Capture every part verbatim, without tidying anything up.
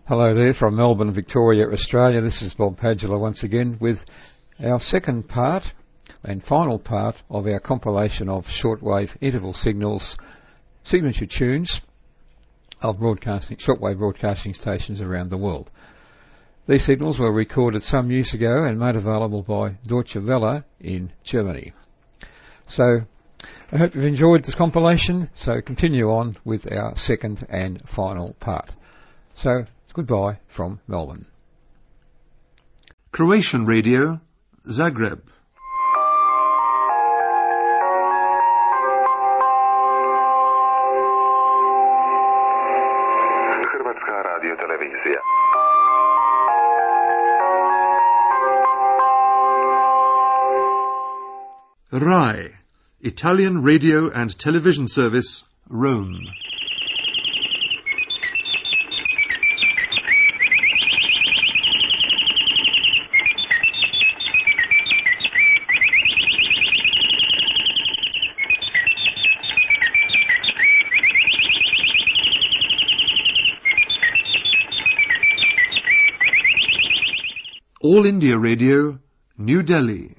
Hello there from Melbourne, Victoria, Australia. This is Bob Padula once again with our second part and final part of our compilation of shortwave interval signals, signature tunes of broadcasting, shortwave broadcasting stations around the world. These signals were recorded some years ago and made available by Deutsche Welle in Germany. So I hope you've enjoyed this compilation, so continue on with our second and final part. So goodbye from Melbourne. Croatian Radio, Zagreb. Hrvatska radio televizija. R A I, Italian Radio and Television Service, Rome. All India Radio, New Delhi.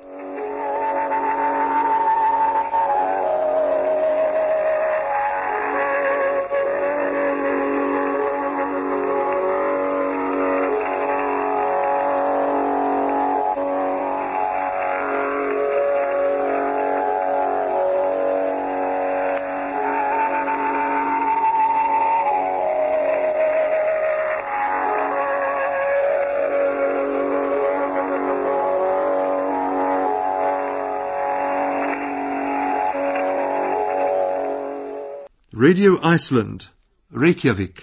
Radio Iceland, Reykjavik.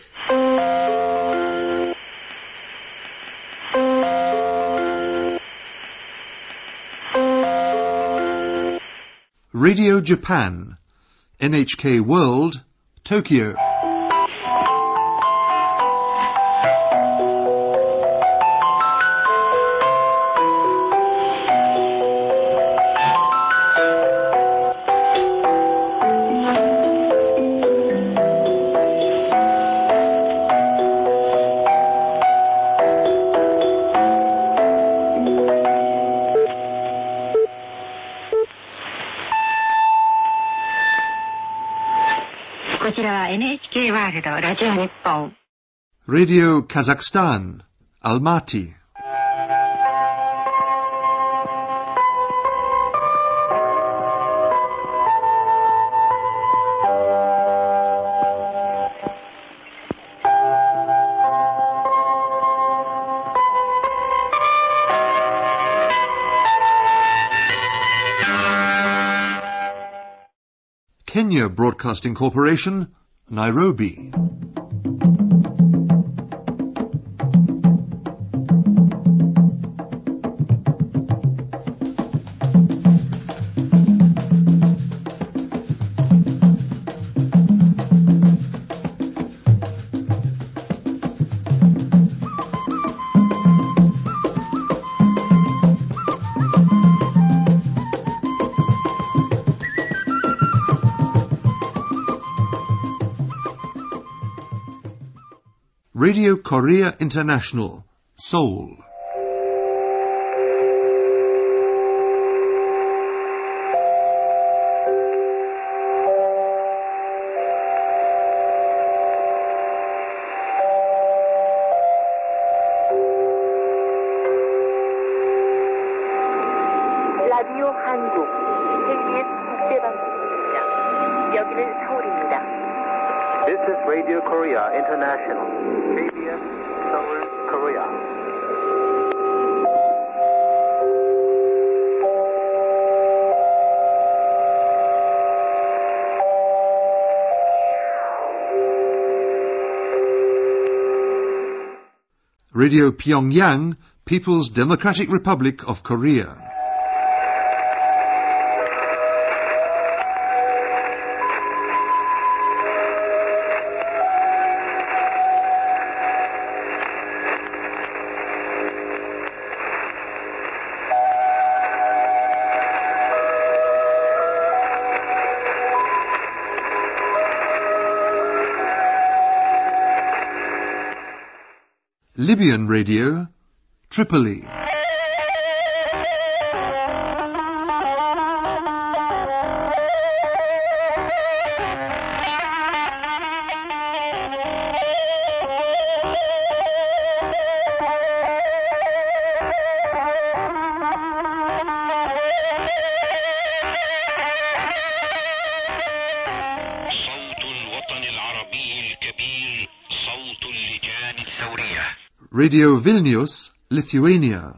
Radio Japan, N H K World, Tokyo. Radio Kazakhstan, Almaty. Kenya Broadcasting Corporation, Nairobi. Radio Korea International, Seoul. 라디오 한국, 케이비에스 국제방송입니다. 여기는 서울입니다. This is Radio Korea International, K B S, Seoul, Korea. Radio Pyongyang, People's Democratic Republic of Korea. Libyan Radio, Tripoli. Radio Vilnius, Lithuania.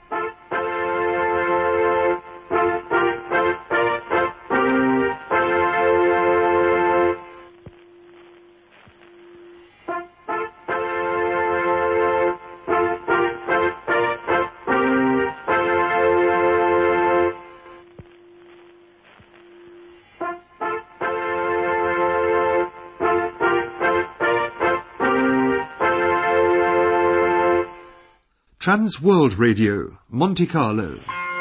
Trans World Radio, Monte Carlo.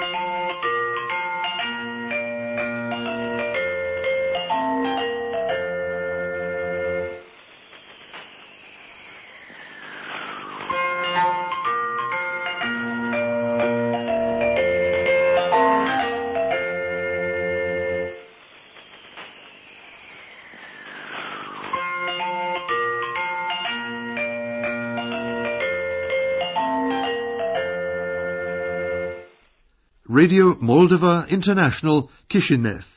Radio Moldova International, Kishinev.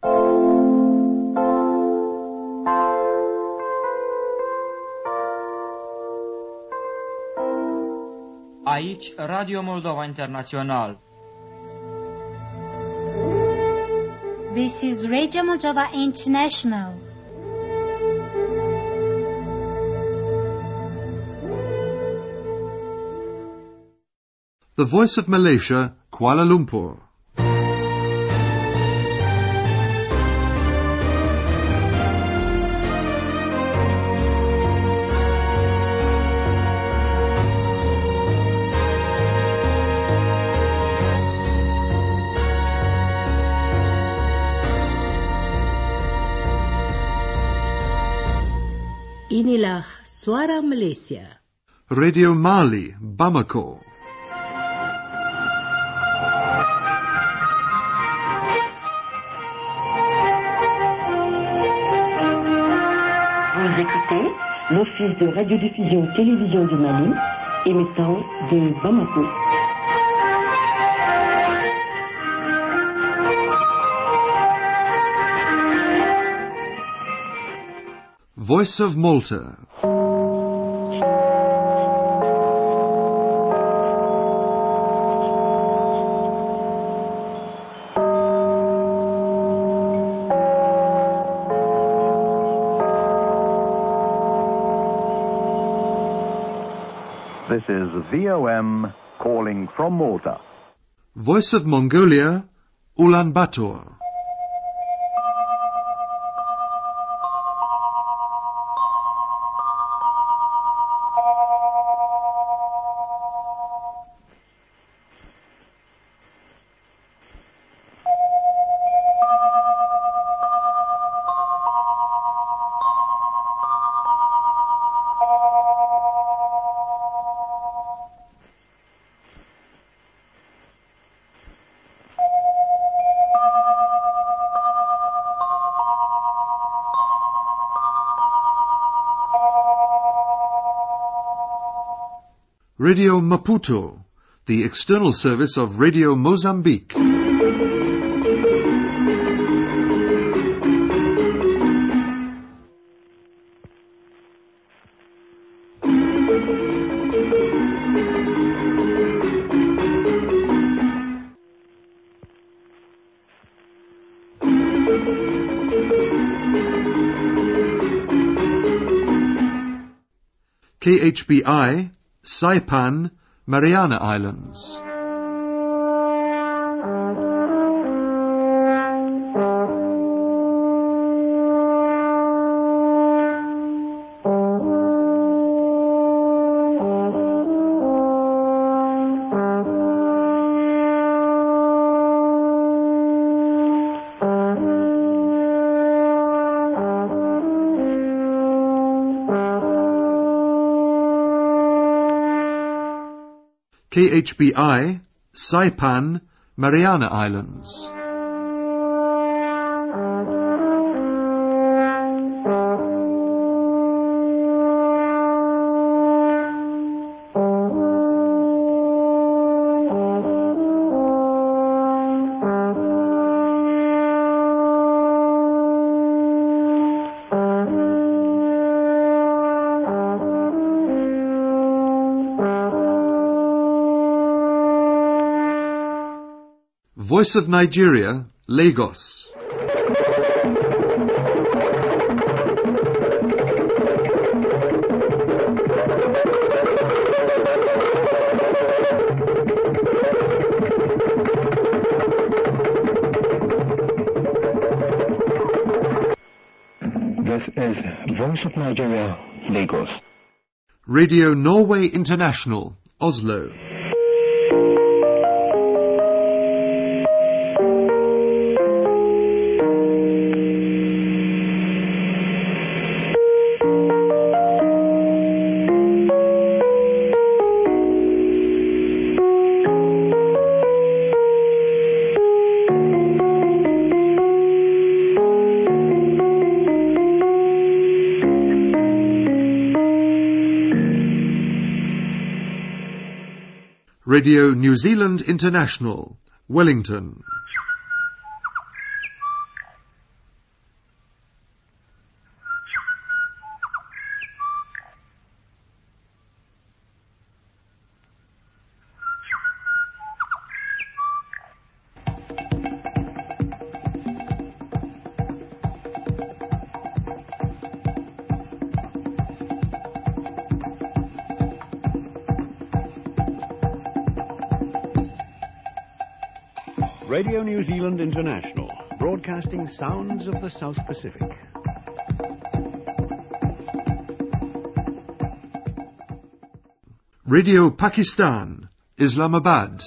Aici Radio Moldova International. This is Radio Moldova International. The Voice of Malaysia, Kuala Lumpur. Inilah Suara Malaysia. Radio Mali, Bamako. Vous écoutez l'Office de radiodiffusion-télévision du Mali, émettant de Bamako. Voice of Malta. This is V O M calling from Malta. Voice of Mongolia, Ulaanbaatar. Radio Maputo, the external service of Radio Mozambique. K H B I, Saipan, Mariana Islands. K H B I, Saipan, Mariana Islands. Voice of Nigeria, Lagos. This is Voice of Nigeria, Lagos. Radio Norway International, Oslo. Radio New Zealand International, Wellington. Radio New Zealand International, broadcasting sounds of the South Pacific. Radio Pakistan, Islamabad.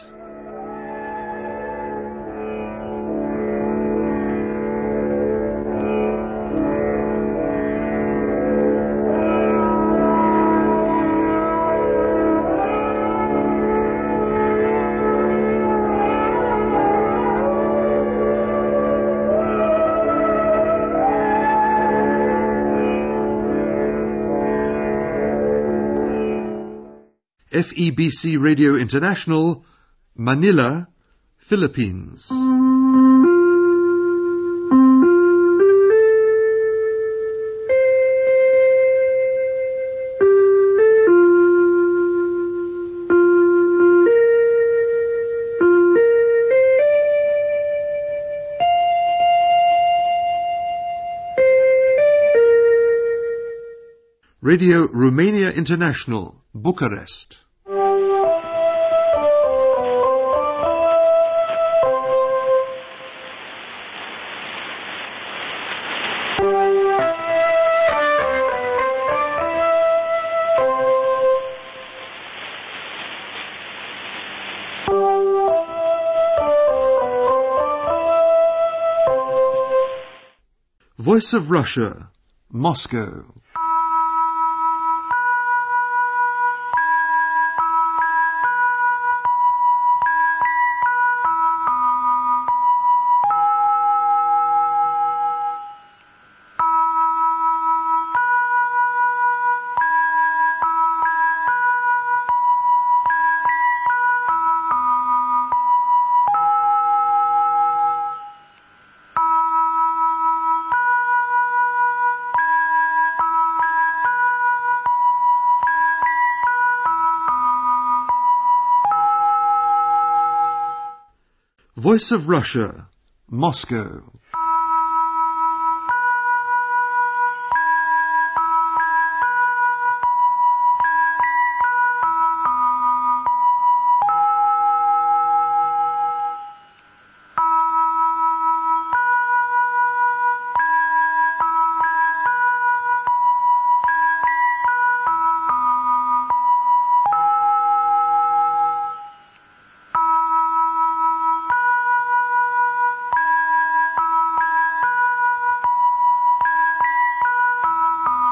F E B C Radio International, Manila, Philippines. Radio Romania International, Bucharest. Voice of Russia, Moscow. Voice of Russia, Moscow.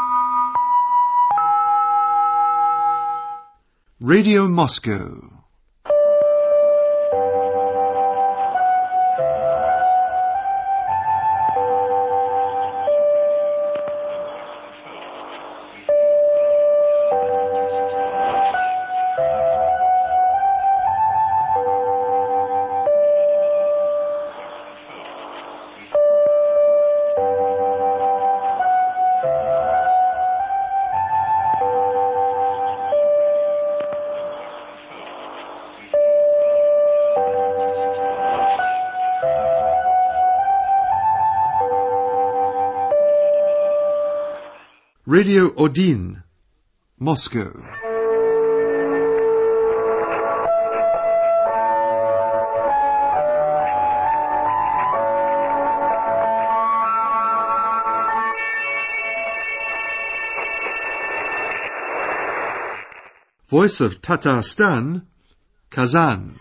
Radio Moscow, Radio Odin, Moscow. Voice of Tatarstan, Kazan.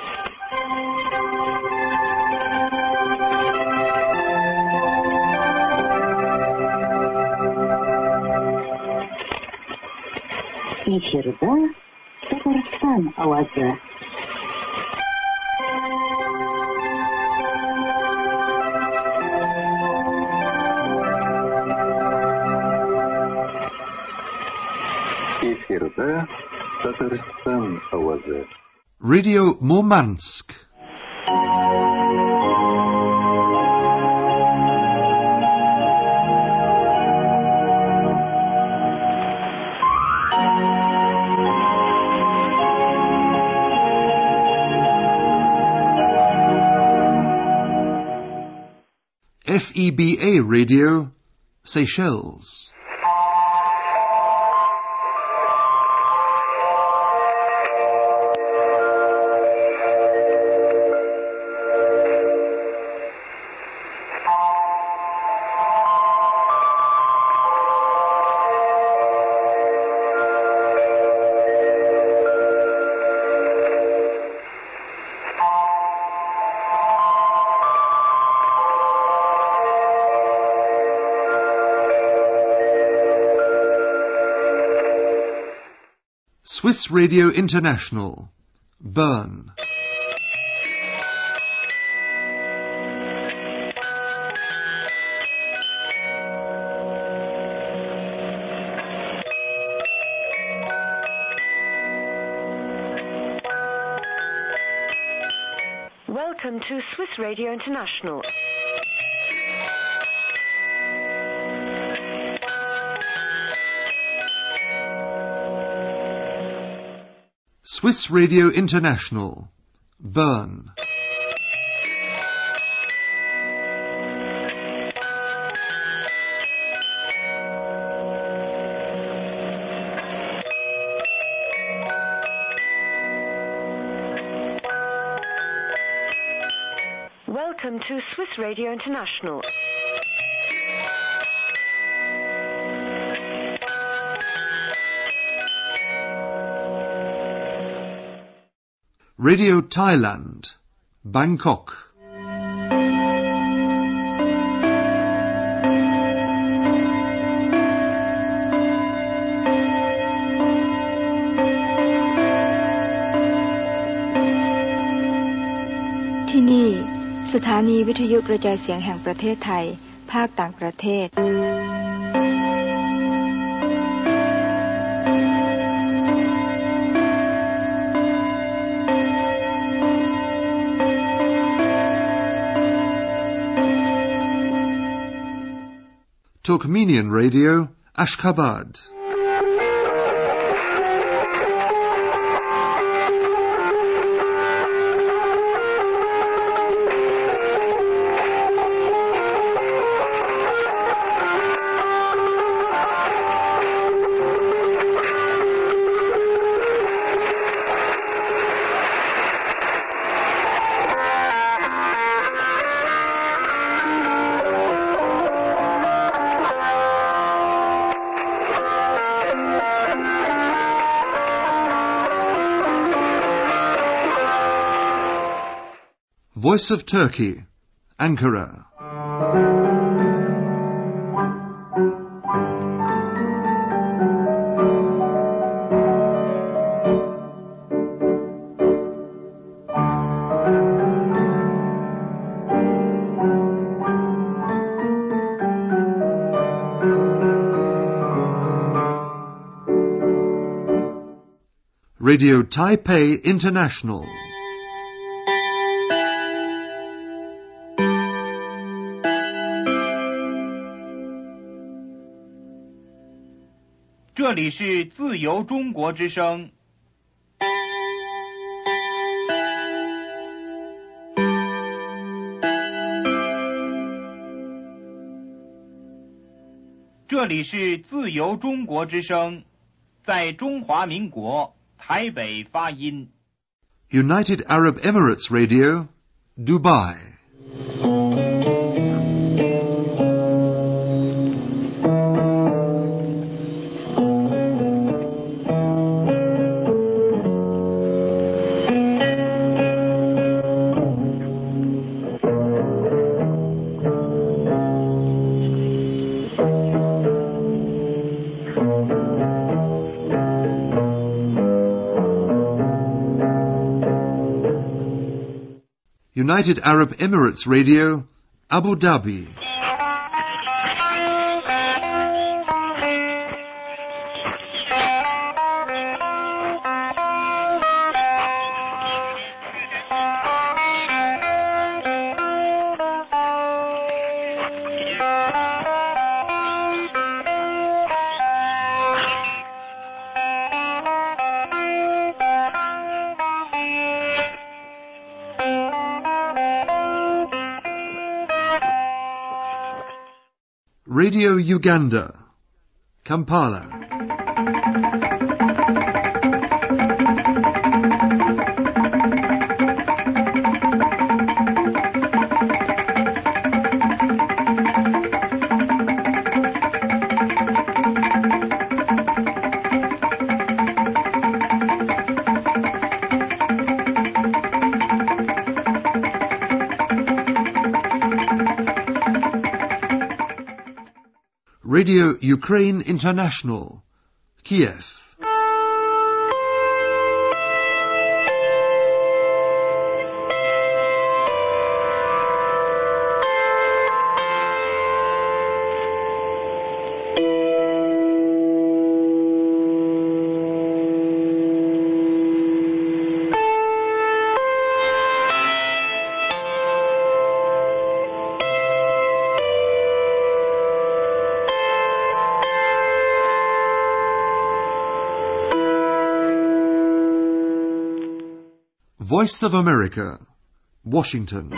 Эфирда Татарстан авазы. Эфирда Татарстан авазы. Radio Murmansk. F E B A Radio, Seychelles. Swiss Radio International, Bern. Welcome to Swiss Radio International. Swiss Radio International, Bern. Welcome to Swiss Radio International. Radio Thailand, Bangkok. ที่นี่สถานีวิทยุกระจายเสียงแห่งประเทศไทยภาคต่างประเทศ Turkmenian Radio, Ashgabat. Voice of Turkey, Ankara. Radio Taipei International. This 这里是自由中国之声。 这里是自由中国之声，在中华民国台北发音。 United Arab Emirates Radio, Dubai. United Arab Emirates Radio, Abu Dhabi. Radio Uganda, Kampala. Radio Ukraine International, Kiev. Voice of America, Washington.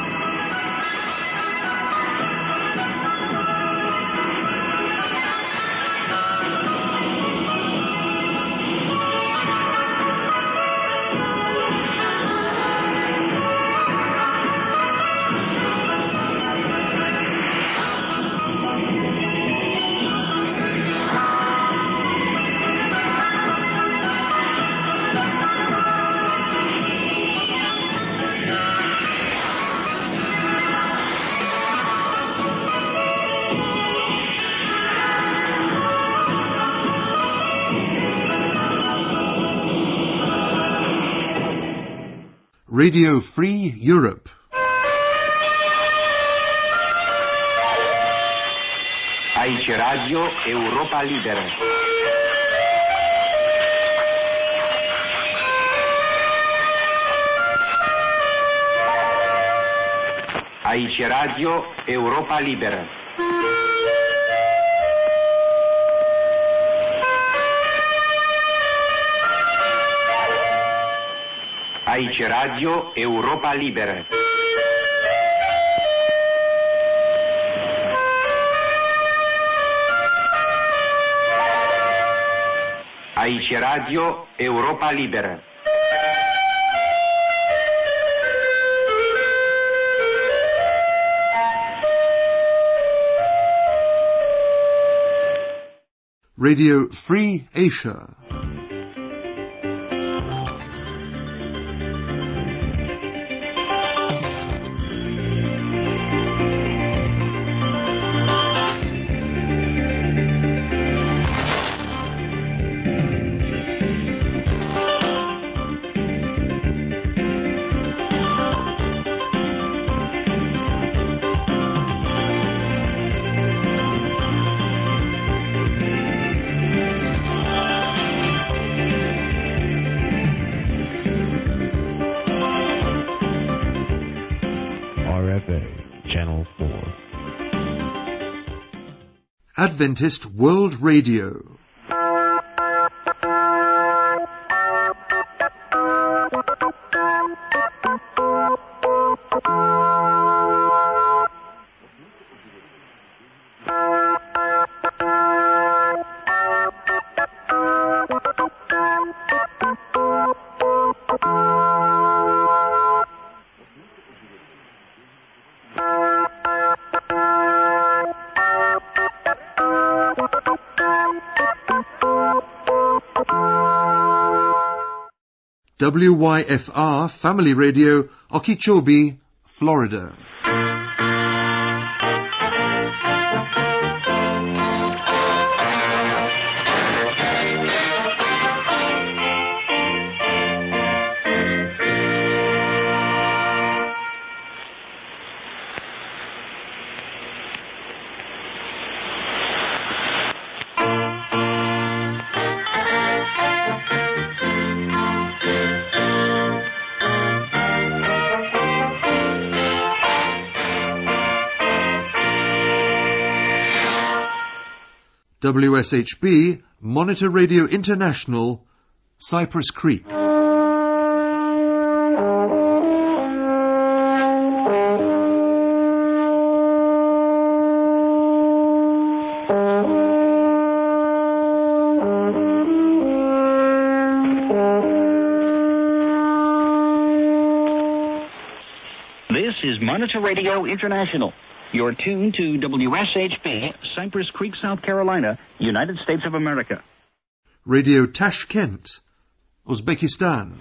Radio Free Europe. Aici Radio Europa Liberă. Aici Radio Europa Liberă. Aici Radio Europa Liberă. Aici Radio Europa Liberă. Radio Free Asia. Adventist World Radio. W Y F R Family Radio, Okeechobee, Florida. W S H B, Monitor Radio International, Cypress Creek. This is Monitor Radio International. You're tuned to W S H B, Cypress Creek, South Carolina, United States of America. Radio Tashkent, Uzbekistan.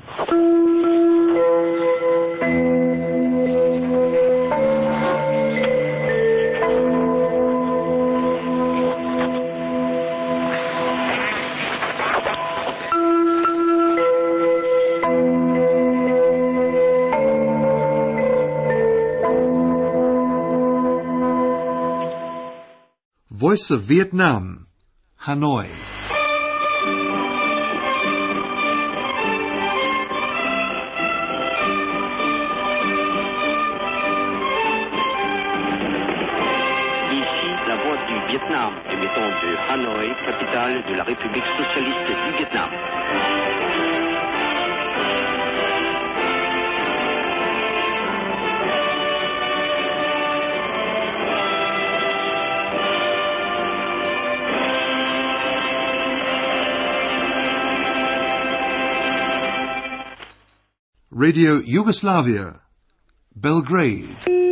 Voice of Vietnam, Hanoi. Ici la voix du Vietnam, émettant de Hanoï, capitale de la République socialiste du Vietnam. Radio Yugoslavia, Belgrade.